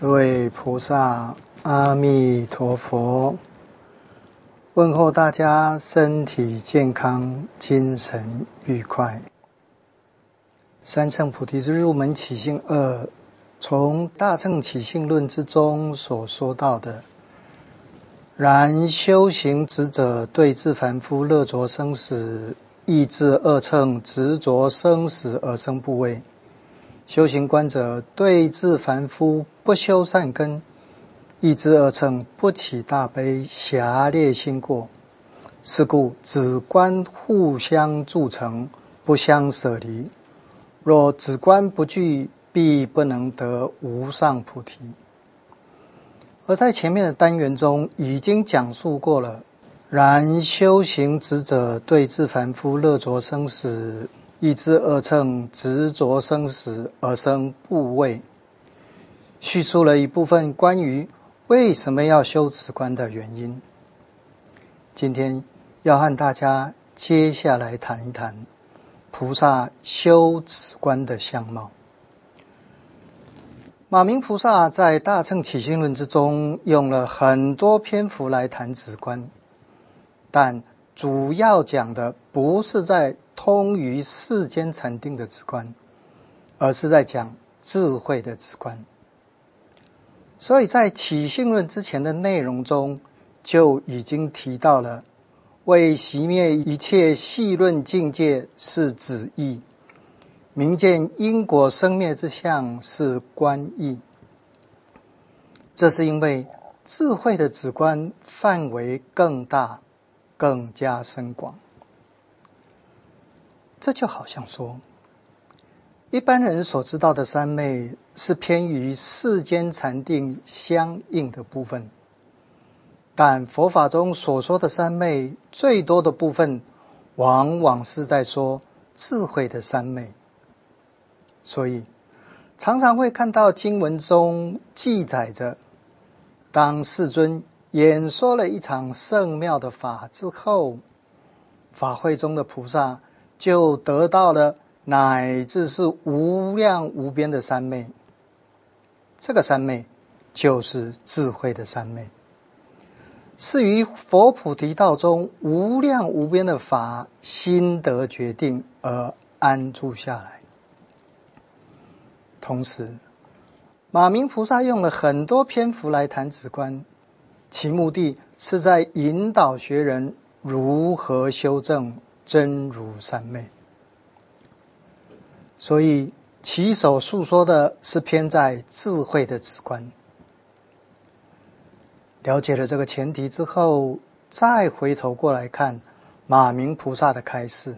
各位菩萨，阿弥陀佛！问候大家身体健康，精神愉快。三乘菩提之入门起信2，从大乘起信论之中所说到的，然修行执者对治凡夫乐着生死，意志二乘执着生死而生怖畏。修行观者对治凡夫不修善根，意志二乘不起大悲，狭劣心过。是故止观互相助成，不相舍离。若止观不具，必不能得无上菩提。而在前面的单元中已经讲述过了，然修行执者对治凡夫乐着生死，意志二乘执着生死而生怖畏，叙述了一部分关于为什么要修止观的原因。今天要和大家接下来谈一谈菩萨修止观的相貌。马明菩萨在大乘起信论之中用了很多篇幅来谈止观，但主要讲的不是在通于世间禅定的止观，而是在讲智慧的止观。所以在起信论之前的内容中就已经提到了，为熄灭一切细论境界是止意，明见因果生灭之相是观意。这是因为智慧的止观范围更大，更加深广。这就好像说，一般人所知道的三昧是偏于世间禅定相应的部分，但佛法中所说的三昧最多的部分往往是在说智慧的三昧。所以常常会看到经文中记载着，当世尊演说了一场圣妙的法之后，法会中的菩萨就得到了乃至是无量无边的三昧。这个三昧就是智慧的三昧，是于佛菩提道中无量无边的法心得决定而安住下来。同时马明菩萨用了很多篇幅来谈止观，其目的是在引导学人如何修正真如三昧。所以其所述说的是偏在智慧的止观。了解了这个前提之后，再回头过来看马明菩萨的开示。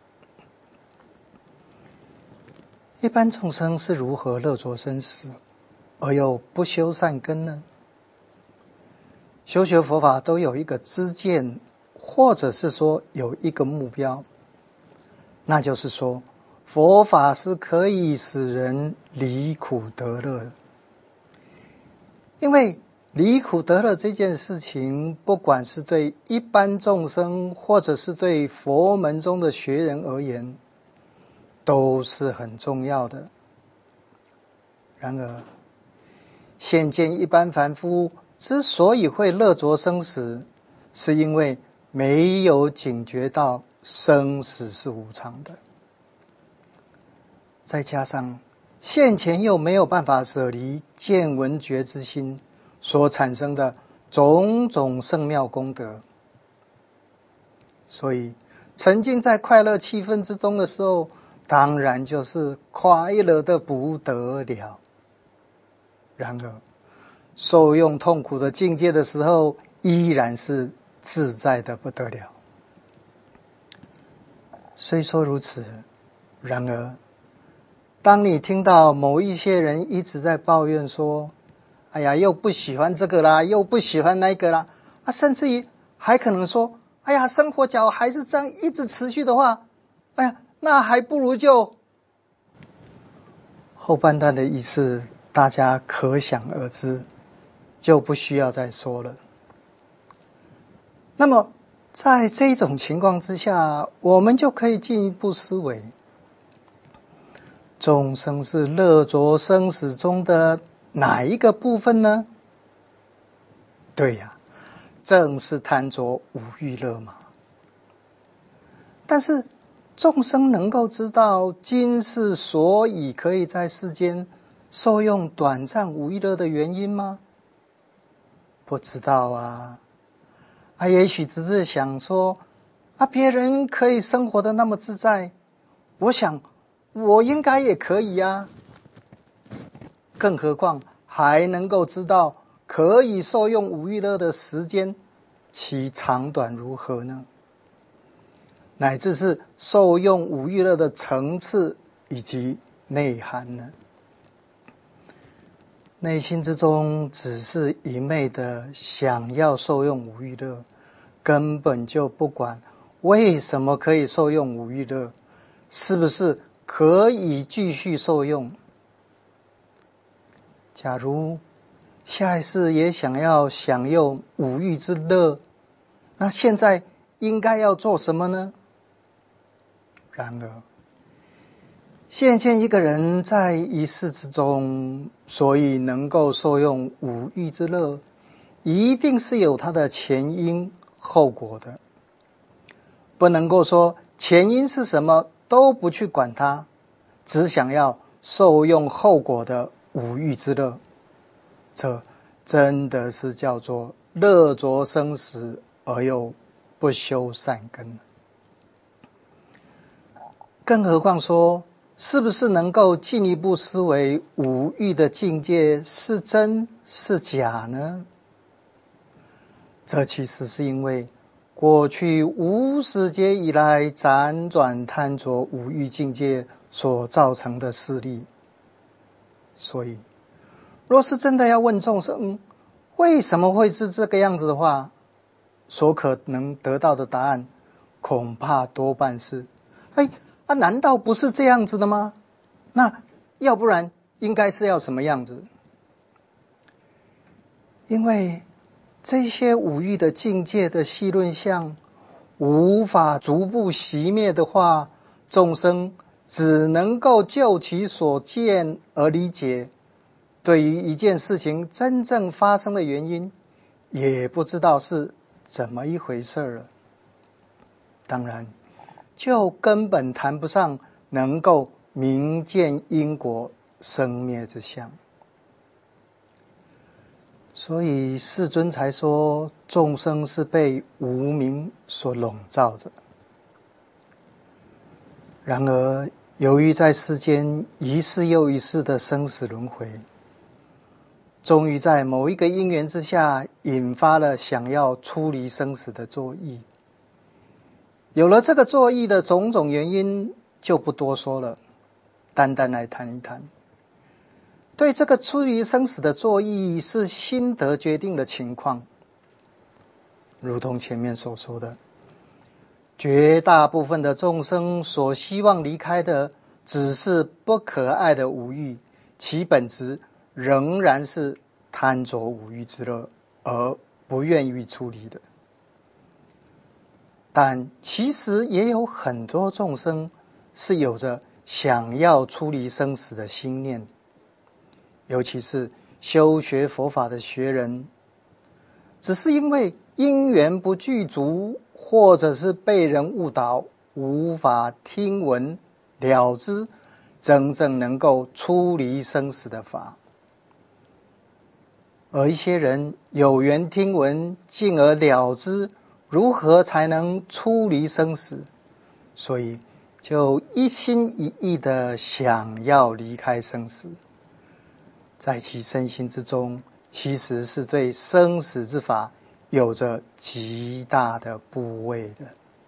一般众生是如何乐着生死，而又不修善根呢？修学佛法都有一个知见，或者是说有一个目标，那就是说佛法是可以使人离苦得乐的。因为离苦得乐这件事情，不管是对一般众生，或者是对佛门中的学人而言，都是很重要的。然而现见一般凡夫之所以会乐着生死，是因为没有警觉到生死是无常的，再加上现前又没有办法舍离见闻觉之心所产生的种种圣妙功德，所以沉浸在快乐气氛之中的时候，当然就是快乐的不得了。然而受用痛苦的境界的时候，依然是自在的不得了。虽说如此，然而当你听到某一些人一直在抱怨说，哎呀，又不喜欢这个啦，又不喜欢那个啦，甚至于还可能说，哎呀，生活假如还是这样一直持续的话，哎呀，那还不如就……后半段的意思大家可想而知，就不需要再说了。那么在这种情况之下，我们就可以进一步思维，众生是乐着生死中的哪一个部分呢？对呀，正是贪着五欲乐嘛。但是众生能够知道今世所以可以在世间受用短暂五欲乐的原因吗？不知道啊。也许只是想说别人可以生活得那么自在，我想我应该也可以啊。更何况还能够知道可以受用五欲乐的时间其长短如何呢？乃至是受用五欲乐的层次以及内涵呢？内心之中只是一昧的想要受用五欲乐，根本就不管为什么可以受用五欲乐，是不是可以继续受用。假如下一世也想要享用五欲之乐，那现在应该要做什么呢？然而现见一个人在一世之中，所以能够受用五欲之乐，一定是有他的前因后果的，不能够说前因是什么都不去管它，只想要受用后果的五欲之乐，这真的是叫做乐着生死而又不修善根。更何况说是不是能够进一步思维五欲的境界是真是假呢？这其实是因为过去无始劫以来辗转贪着五欲境界所造成的势力。所以若是真的要问众生为什么会是这个样子的话，所可能得到的答案恐怕多半是难道不是这样子的吗？那要不然应该是要什么样子？因为这些五欲的境界的细论相无法逐步熄灭的话，众生只能够就其所见而理解，对于一件事情真正发生的原因也不知道是怎么一回事了。当然就根本谈不上能够明见因果生灭之相。所以世尊才说众生是被无明所笼罩着。然而由于在世间一世又一世的生死轮回，终于在某一个因缘之下引发了想要出离生死的作意。有了这个作意的种种原因就不多说了，单单来谈一谈。对这个出离生死的作意是心得决定的情况，如同前面所说的，绝大部分的众生所希望离开的只是不可爱的五欲，其本质仍然是贪着五欲之乐而不愿意出离的。但其实也有很多众生是有着想要出离生死的心念，尤其是修学佛法的学人，只是因为因缘不具足，或者是被人误导，无法听闻了知真正能够出离生死的法。而一些人有缘听闻，进而了知如何才能出离生死，所以就一心一意的想要离开生死，在其身心之中其实是对生死之法有着极大的怖畏的。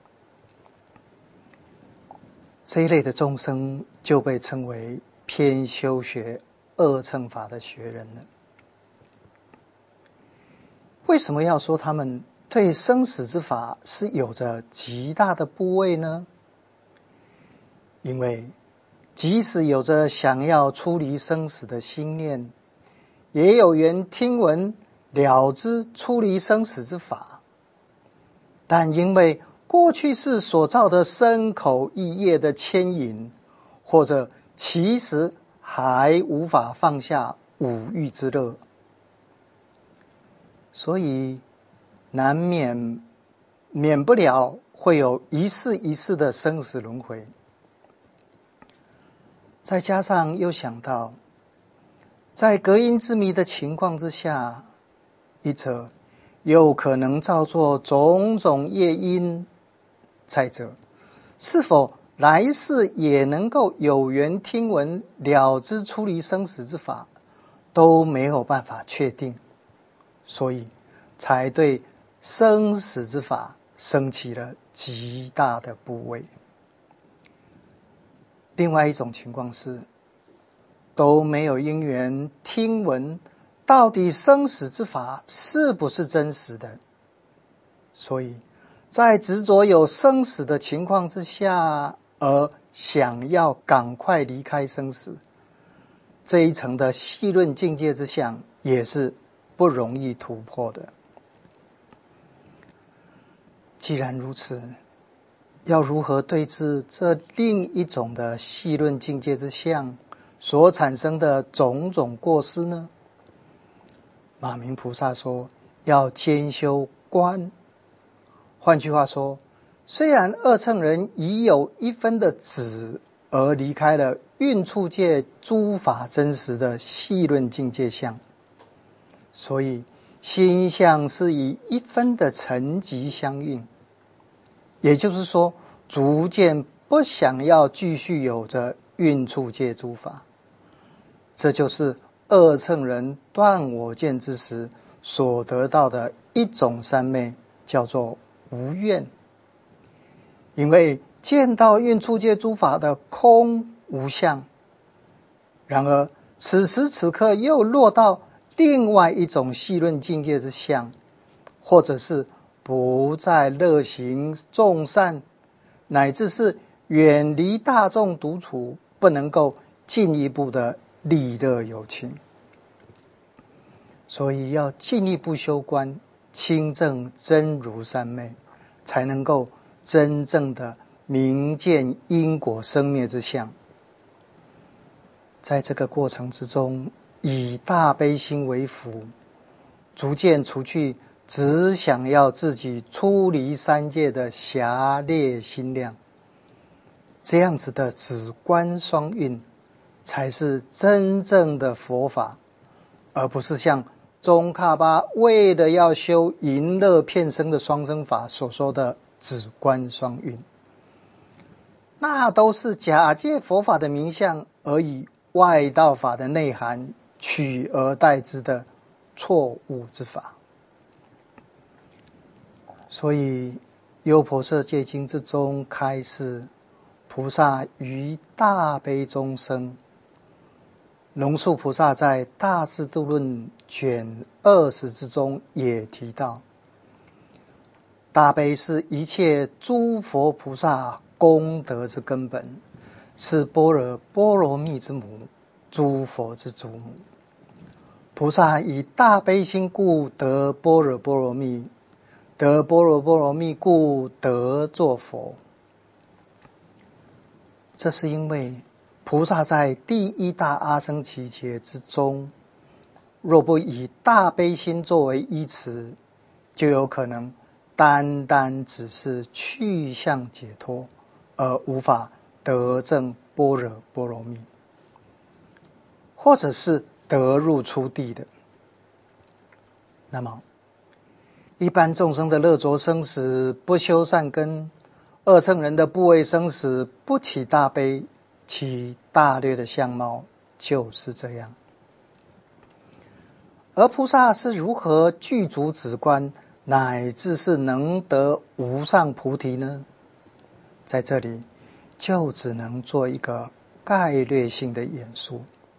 这一类的众生就被称为偏修学二乘法的学人了。为什么要说他们对生死之法是有着极大的怖畏呢？因为即使有着想要出离生死的心念，也有缘听闻了知出离生死之法，但因为过去世所造的身口意业的牵引，或者其实还无法放下五欲之乐，所以免不了会有一世一世的生死轮回。再加上又想到，在隔音之谜的情况之下，一者又可能造作种种业因，再者是否来世也能够有缘听闻了知出离生死之法，都没有办法确定，所以才对生死之法生起了极大的怖畏。另外一种情况是，都没有因缘听闻到底生死之法是不是真实的，所以在执着有生死的情况之下，而想要赶快离开生死，这一层的细论境界之相也是不容易突破的。既然如此，要如何对治这另一种的细论境界之相所产生的种种过失呢？马明菩萨说，要兼修观。换句话说，虽然二乘人已有一分的止而离开了蕴处界诸法真实的细论境界相，所以心相是以一分的层级相应，也就是说，逐渐不想要继续有着蕴处界诸法。这就是二乘人断我见之时所得到的一种三昧，叫做无怨。因为见到蕴处界诸法的空无相，然而此时此刻又落到另外一种细论境界之相，或者是不再乐行众善，乃至是远离大众独处，不能够进一步的利乐有情。所以要进一步修观，亲证真如三昧，才能够真正的明见因果生灭之相。在这个过程之中，以大悲心为辅，逐渐除去只想要自己出离三界的狭劣心量，这样子的止观双运才是真正的佛法，而不是像宗喀巴为了要修淫乐骗生的双生法所说的止观双运，那都是假借佛法的名相，而以外道法的内涵取而代之的错误之法。所以优婆塞戒经之中开示，菩萨于大悲中生。龙树菩萨在大智度论卷20之中也提到，大悲是一切诸佛菩萨功德之根本，是般若波罗蜜之母，诸佛之祖母。菩萨以大悲心故得般若波罗蜜，得般若波罗蜜故得作佛。这是因为菩萨在第一大阿僧祇劫之中，若不以大悲心作为依持，就有可能单单只是去向解脱，而无法得证般若波罗蜜，或者是得入初地的。那么一般众生的乐着生死不修善根，二乘人的怖畏生死不起大悲，其大略的相貌就是这样。而菩萨是如何具足止观，乃至是能得无上菩提呢？在这里就只能做一个概略性的演述。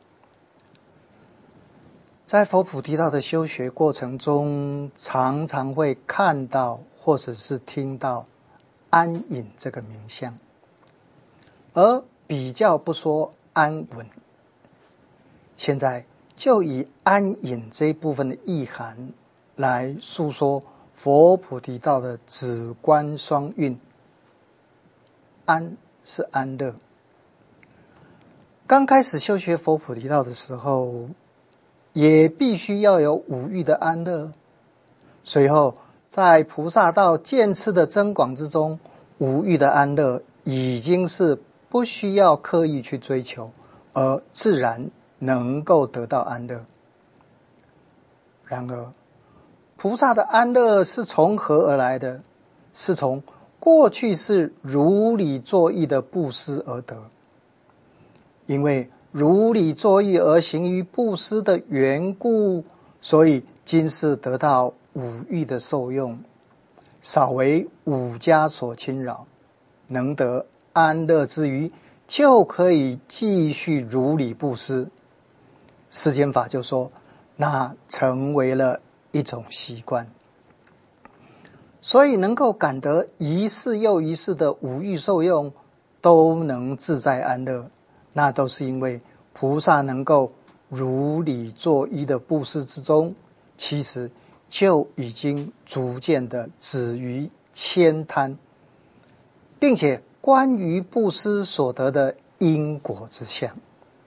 在佛菩提道的修学过程中，常常会看到或者是听到安隐这个名相，而比较不说安稳。现在就以安隐这一部分的意涵来述说佛菩提道的止观双运。安是安乐。刚开始修学佛菩提道的时候， 也必须要有五欲的安乐。随后在菩萨道渐次的增广之中，五欲的安乐已经是不需要刻意去追求，而自然能够得到安乐。然而菩萨的安乐是从何而来的？是从过去是如理作意的布施而得。因为如理作意而行于布施的缘故，所以今世得到五欲的受用，少为五家所侵扰，能得安乐之余，就可以继续如理布施。世间法就说，那成为了一种习惯。所以能够感得一世又一世的五欲受用，都能自在安乐，那都是因为菩萨能够如理作意的布施之中，其实就已经逐渐的止于悭贪，并且关于布施所得的因果之相。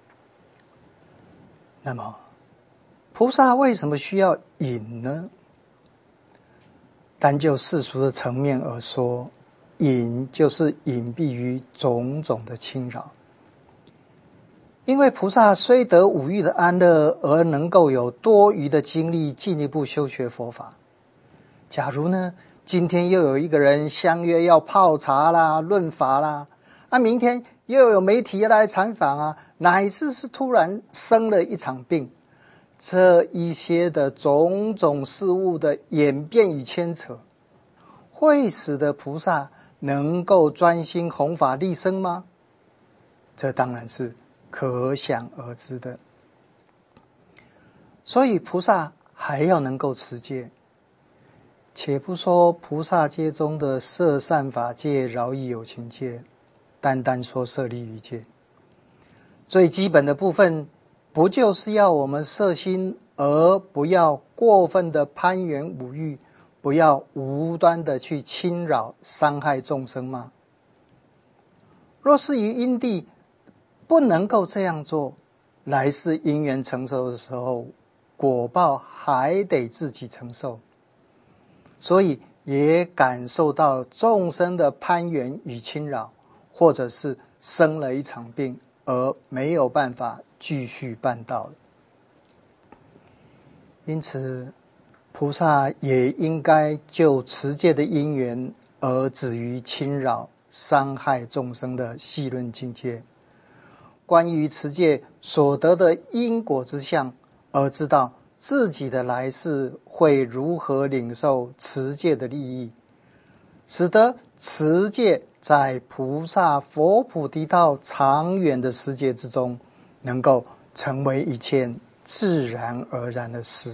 那么菩萨为什么需要隐呢？单就世俗的层面而说，隐就是隐蔽于种种的侵扰。因为菩萨虽得五欲的安乐，而能够有多余的精力进一步修学佛法。假如呢，今天又有一个人相约要泡茶啦、论法啦，明天又有媒体来采访乃至是突然生了一场病，这一些的种种事物的演变与牵扯，会使得菩萨能够专心弘法利生吗？这当然是可想而知的。所以菩萨还要能够持戒。且不说菩萨戒中的摄善法戒、饶益有情戒，单单说舍利欲戒，最基本的部分不就是要我们摄心，而不要过分的攀缘五欲，不要无端的去侵扰伤害众生吗？若是于因地不能够这样做，来世因缘成熟的时候，果报还得自己承受。所以也感受到众生的攀缘与侵扰，或者是生了一场病而没有办法继续办道了。因此菩萨也应该就持戒的因缘而止于侵扰伤害众生的细论境界，关于持戒所得的因果之相，而知道自己的来世会如何领受持戒的利益，使得持戒在菩萨佛菩提道长远的世界之中，能够成为一件自然而然的事。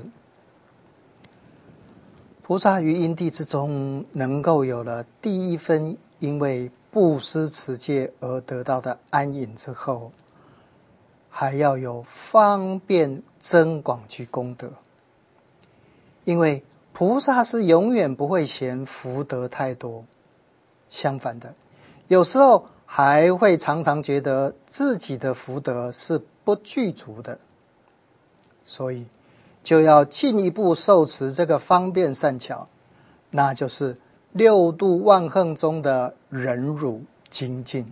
菩萨于因地之中能够有了第一分因为布施持戒而得到的安隐之后，还要有方便增广居功德。因为菩萨是永远不会嫌福德太多，相反的，有时候还会常常觉得自己的福德是不具足的，所以就要进一步受持这个方便善巧，那就是六度万行中的忍辱精进。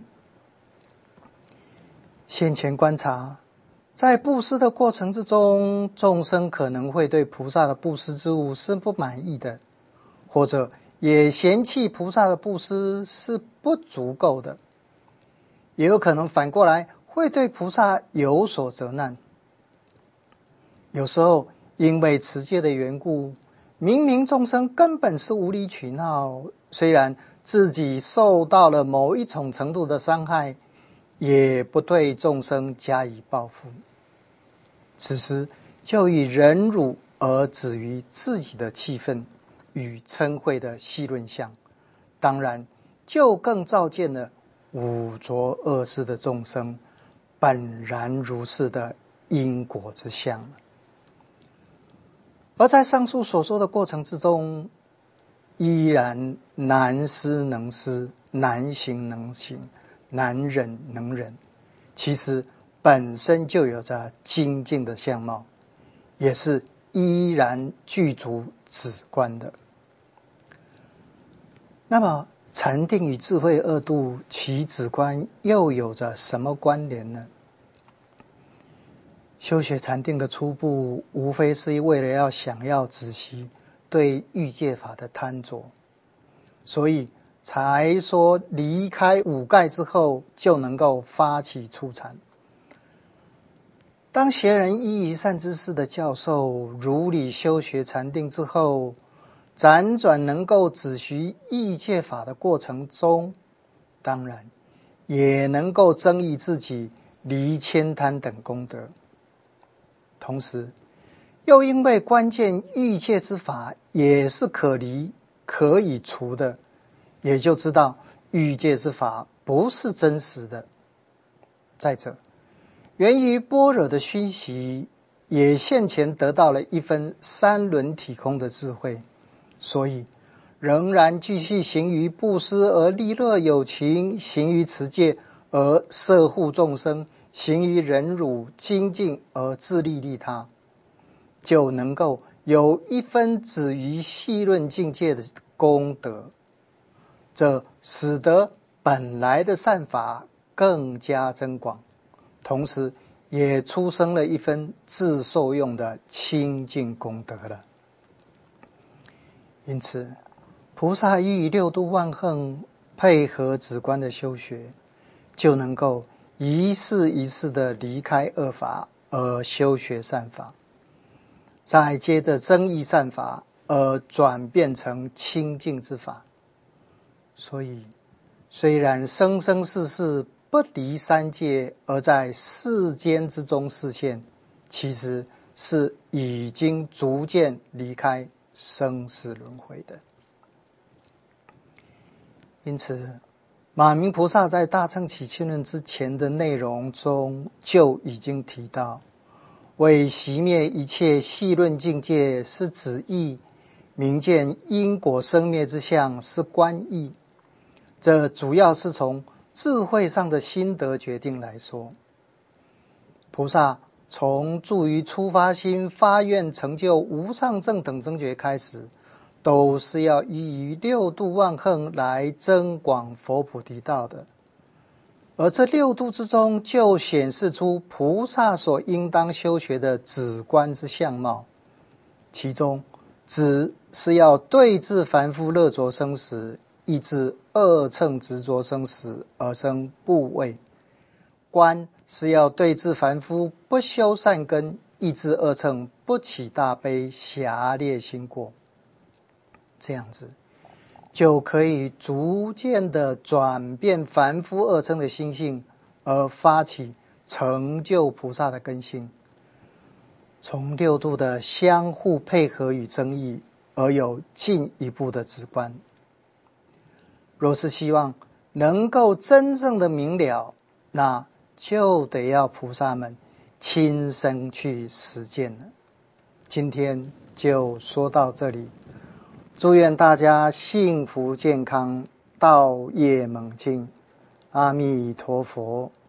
先前观察，在布施的过程之中，众生可能会对菩萨的布施之物是不满意的，或者也嫌弃菩萨的布施是不足够的，也有可能反过来会对菩萨有所责难。有时候因为持戒的缘故，明明众生根本是无理取闹，虽然自己受到了某一种程度的伤害，也不对众生加以报复，此时就以忍辱而止于自己的气愤与嗔恚的细论相，当然就更照见了五浊恶世的众生本然如是的因果之相了。而在上述所说的过程之中，依然难思能思，难行能行，难忍能忍，其实本身就有着精进的相貌， 也是依然具足止观的。那么禅定与智慧二度其止观又有着什么关联呢？修学禅定的初步，无非是为了想要止息对欲界法的贪着，所以才说离开五盖之后就能够发起初禅。当学人依于善知识的教授，如理修学禅定之后，辗转能够止息欲界法的过程中，当然也能够增益自己离慳贪等功德。同时又因为关键欲界之法也是可离可以除的，也就知道欲界之法不是真实的。再者，源于般若的熏习，也现前得到了一分三轮体空的智慧，所以仍然继续行于布施而利乐有情，行于持戒而摄护众生，行于忍辱精进而自利利他，就能够有一分止于细论境界的功德，这使得本来的善法更加增广，同时也出生了一分自受用的清净功德了。因此菩萨依于六度万行配合止观的修学，就能够一世一世的离开恶法而修学善法，再接着增益善法而转变成清净之法。所以虽然生生世世不离三界而在世间之中示现，其实是已经逐渐离开生死轮回的。因此马明菩萨在大乘起信论之前的内容中就已经提到，为熄灭一切细论境界是指意，明见因果生灭之相是观意。这主要是从智慧上的心得决定来说，菩萨从住于初发心发愿成就无上正等正觉开始，都是要依于六度万行来增广佛菩提道的。而这六度之中，就显示出菩萨所应当修学的止观之相貌。其中止是要对治凡夫乐着生死，抑制恶乘执着生死而生怖畏；观是要对治凡夫不修善根，抑制恶乘不起大悲狭劣心过。这样子就可以逐渐的转变凡夫恶乘的心性，而发起成就菩萨的根性。从六度的相互配合与增益，而有进一步的止观。若是希望能够真正的明了，那就得要菩萨们亲身去实践了。今天就说到这里，祝愿大家幸福健康，道业猛进。阿弥陀佛。